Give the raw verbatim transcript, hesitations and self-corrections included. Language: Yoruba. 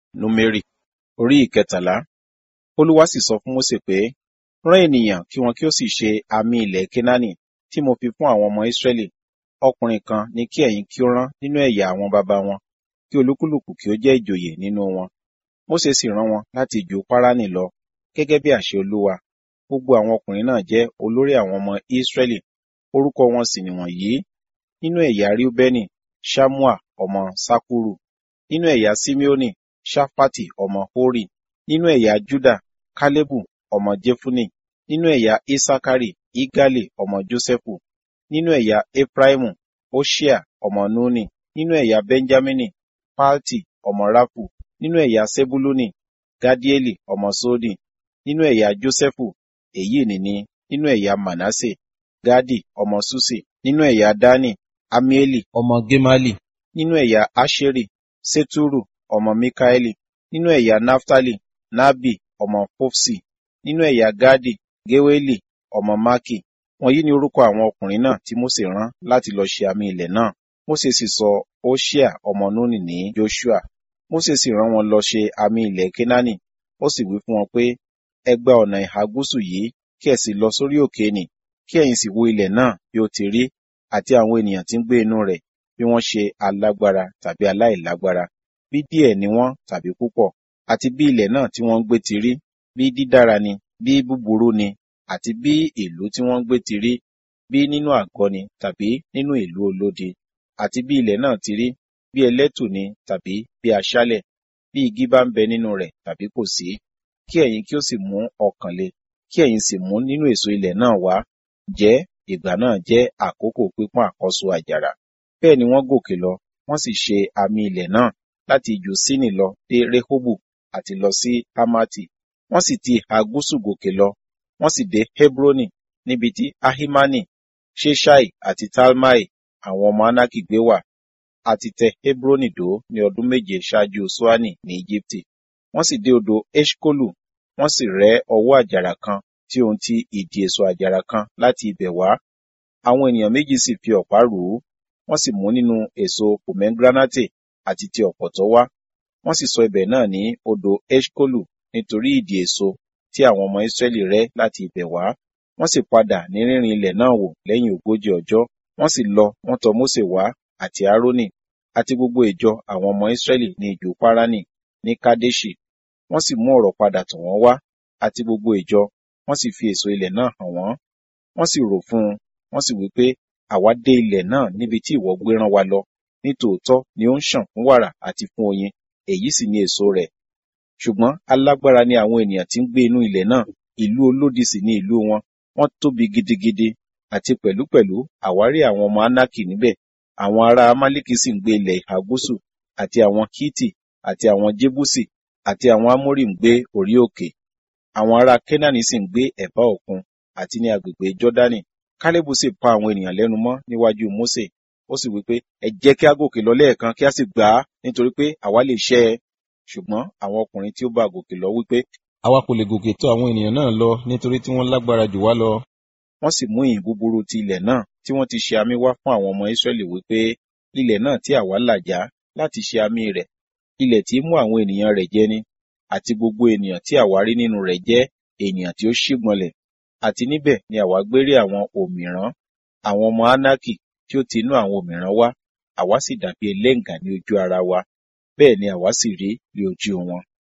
Númérì orí ìkẹtàlá. Olúwa sì sọ fún Mósè pé, rán ènìyàn kí wọn kí ó sì ṣe àmì ilẹ̀ Kénáánì tí mo fi fún àwọn ọmọ Ísírẹ́lì. Ọkùnrin kan ni kí ẹ̀yin kí ó rán nínú ẹ̀yà àwọn baba wọn, kí olúkúlùkù kí ó jẹ́ ìjòyè nínú wọn. Mósè sì rán wọn láti ìjò Páránì lọ, gẹ́gẹ́ bí àṣẹ Olúwa. Gbogbo àwọn ọkùnrin náà jẹ́ olórí àwọn ọmọ Ísírẹ́lì. Orúkọ wọn sì nìwọ̀nyí: nínú ẹ̀yà Reubeni, Ṣammua ọmọ Ṣakuru; nínú ẹ̀yà Simeoni, Ṣafati ọmọ Hori; nínú ẹ̀yà Juda, Kalebu ọmọ Jefune; nínú ẹ̀yà Isakari, Igali ọmọ Josẹfu; nínú ẹ̀yà Efraimu, Hoṣea ọmọ Nuni; nínú ẹ̀yà Benjamini, Palti ọmọ Rafu; nínú ẹ̀yà Sebuluni, Gadieli ọmọ Sodi; nínú ẹ̀yà Josẹfu, èyí nìní; nínú ẹ̀yà Manase, Gadi ọmọ Susi; nínú ẹ̀yà Dani, Amieli ọmọ Gemali; nínú ẹ̀yà Aṣeri, Seturu ọmọ Mikaeli; nínú ẹ̀yà Naftali, Nabi ọmọ Fofsi; nínú ẹ̀yà Gadi, Geweli ọmọ Maki. Wọ̀nyí ni orúkọ àwọn ọkùnrin náà tí Mósè rán láti lọ ṣe àmì ilẹ̀ náà. Mósè sì sọ Hoṣea ọmọ Nuni ní Joṣua. Mósè sì rán wọn lọ ṣe àmì ilẹ̀ Kénáánì. Ó sì wí fún wọn pé, ẹ gba ọ̀nà ìhà gúúsù yìí, kí ẹ sì lọ sórí òkè nì, kí ẹ̀yin sì wo ilẹ̀ náà bí ó ti rí, àti àwọn ènìyàn tí ń gbé inú rẹ̀, bí wọ́n ṣe alágbára tàbí aláìlágbára, bí díẹ̀ ni wọ́n tàbí púpọ̀, àti bí ilẹ̀ náà tí wọ́n ń gbé ti rí, bí dídára ni, bí búburú ni, àti bí ìlú tí wọ́n ń gbé ti rí, bí nínú àgọ́ ni tàbí nínú ìlú olódi, àti bí ilẹ̀ náà ti rí, bí ẹlẹ́tù ni tàbí bí aṣálẹ̀, bí igi bá ń bẹ nínú rẹ̀ tàbí kò sí. Kí ẹ̀yin kí ó sì mú ọkàn le, kí ẹ̀yin sì mú nínú èso ilẹ̀ náà wá. Jẹ́ ìgbà náà jẹ́ àkókò pípọ́n àkọ́so àjàrà. Bẹ́ẹ̀ ni wọ́n gòkè lọ, wọ́n sì ṣe àmì ilẹ̀ náà láti ìjò Sini lọ dé Rehobu àti lọ sí Hamati. Wọ́n sì ti ìhà gúúsù gòkè lọ, wọ́n sì dé Hebroni, níbi tí Ahimani, Ṣeṣai àti Talmai àwọn ọmọ Anaki gbé wà. A ti tẹ Hebroni dó ní ọdún méje ṣáájú Ṣoani ní Ejibiti. Wọ́n sì dé odò Eṣkolu, wọ́n sì rẹ́ ọwọ́ àjàrà kan tí ohun ti ìdì èso àjàrà kan láti ibẹ̀ wá. Àwọn ènìyàn méjì sì fi ọ̀pá rù ú, wọ́n sì mú nínú èso pomegranate àti ti ọ̀pọ̀tọ́ wá. Wọ́n sì sọ ibẹ̀ náà ní odò Eṣkolu nítorí ìdì èso tí àwọn ọmọ Israẹli rẹ́ láti ibẹ̀ wá. Wọ́n sì padà ní rínrin ilẹ̀ náà wò lẹ́yìn ogójì ọjọ́. Wọ́n sì lọ, wọ́n tọ Mósè wá àti Aaroni àti gbogbo ìjọ àwọn ọmọ Israẹli ní ijù Parani ní Kadeṣi. Wọ́n sì mú ọ̀rọ̀ padà tọ̀ wọ́n wá àti gbogbo ìjọ, wọ́n sì fi èso ilẹ̀ náà hàn wọ́n. Wọ́n sì rò fún un, wọ́n sì wí pé, àwa dé ilẹ̀ náà níbi tí ìwọ gbé rán wa lọ. Nítòótọ́ ni ó ń ṣàn fún wàrà àti fún oyin, èyí sì ni èso rẹ̀. Ṣùgbọ́n alágbára ni àwọn ènìyàn tí ń gbé inú ilẹ̀ náà, ìlú olódi sì ni ìlú wọn, wọ́n tóbi gidigidi, àti pẹ̀lúpẹ̀lú àwárí àwọn ọmọ Anaki níbẹ̀. Àwọn ará Amaleki sì ń gbé ilẹ̀ ìhà gúúsù, àti àwọn Kiti, àti àwọn Jebusi, àti àwọn Amori ń gbé orí òkè. Àwọn ará Kénáánì sì ń gbé ẹ̀bá òkun, àti ní agbègbè Jọ́dánì. Kálẹ́bù sì pa àwọn ènìyàn lẹ́nu mọ́ níwájú Mósè. Ó sì wí pé, ẹ jẹ́ kí a gòkè lọ lẹ́ẹ̀kan kí a sì gbà á, nítorí pé àwa lè ṣẹ́ ẹ. Ṣùgbọ́n àwọn ọkùnrin tí ó bá gòkè lọ wí pé, àwa kò lè gòkè tó àwọn ènìyàn náà lọ, nítorí tí wọ́n lágbára jù wá lọ. Wọ́n sì mú ìyìn búburú ti ilẹ̀ náà tí wọ́n ti ṣe àmì wá fún àwọn ọmọ Israẹli wí pé, ilẹ̀ náà tí àwa là já láti ṣe àmì rẹ̀, ilẹ̀ tí mú àwọn ènìyàn rẹ̀ jẹ ni, àti gbogbo ènìyàn tí àwa rí nínú rẹ̀ jẹ́ ènìyàn tí ó ṣígbọnlẹ̀. Àti níbẹ̀ ni àwa gbé rí àwọn òmìrán, àwọn ọmọ Anaki tí ó ti inú àwọn òmìrán wá, àwa sì dàbí ẹlẹ́ǹgà ní ojú ara wa, bẹ́ẹ̀ ni àwa sì rí ní ojú wọn.